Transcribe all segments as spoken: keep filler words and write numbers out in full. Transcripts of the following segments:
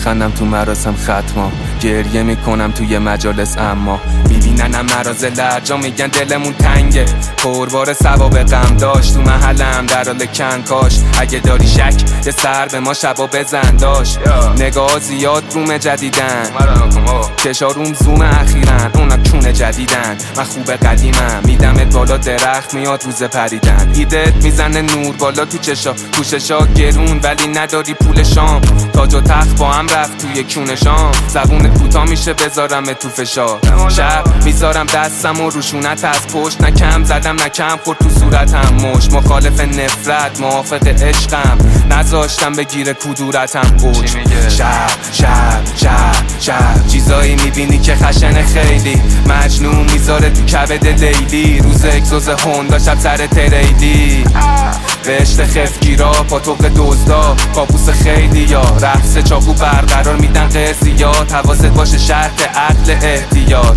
میخندم تو مراسم ختما، گریه میکنم توی مجالس اما میبیننم مراز لرجا میگن دلمون تنگه، پربار ثواب غم داشت تو محلم در حال کنکاش. اگه داری شک یه سر به ما شبا بزن داشت، نگاه زیاد روم جدیدن، چشاروم زوم اخیرن، اونا کونه جدیدن. من خوب قدیمم میدمت بالا درخت میاد روز پریدن، ایدت میزنه نور بالا تو چشا، پوششا گرون ولی نداری پول شام، تاج و تخت با هم رفت توی کونه شام، زبونت کوتا میشه بذارم تو فشار، شب میذارم دستم و روشونت از پشت، نکم زدم نکم خورد تو صورتم مش، مخالف نفرت موافق عشقم، نذاشتم بگیره کدورتم اوج. شب شب شب شب چیزایی میبینی که خشن خیلی، مجنون میذاره تو کبد لیلی، روز اگزوز هوندا شب سر تریلی، بهشت خفگیرا پاتوق دزدا، کابوس خیلی یا رقص چاقو برقرار میدن قضیات، حواست باشه شرط عقل احتیاط،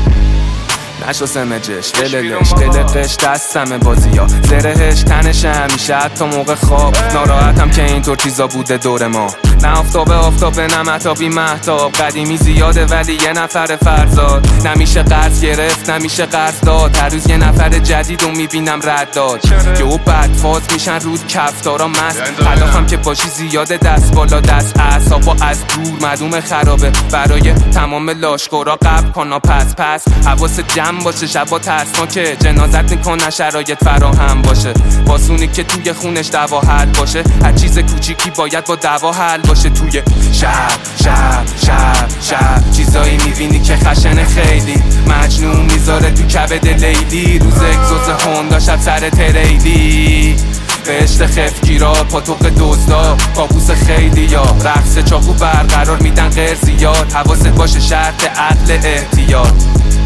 نشو سمجش دلش قلقش دستم بازی ها، زرهش تنش همیشه حتی موقع خواب، ناراحتم که اینطور چیزا بوده دور ما، نه آفتاب آفتاب نه مهتابی مهتاب، قدیمی زیاده ولی یه نفر فرزاد، نمیشه قرض گرفت نمیشه قرض داد، هر روز یه نفر جدید رو میبینم رد داد، یهو بدفاز میشن رود کفتارا مست، حلاخم که باشی زیاده دست بالا دست اعصابا از دور معدوم خرابه، برای تمام لاشگورا قبل کنا پس پس، حواست جمع باشه شبا ترسناکه، جنازت میکنن شرایط فراهم باشه، باسونی که توی خونش دوا حل باشه، هر چیز کوچیکی باید با دوا حل باشه، توی شب شب شب شب چیزایی میبینی که خشن خیلی، مجنون میذاره تو کبد لیلی، روز اگزوز هوندا شب سر تریلی، بهشت خفگیرا پاتوق دزدا، کابوس خیلی یا رقص چاقو برقرار میدن قرضیات، حواست باشه شرط عقل احتیاط.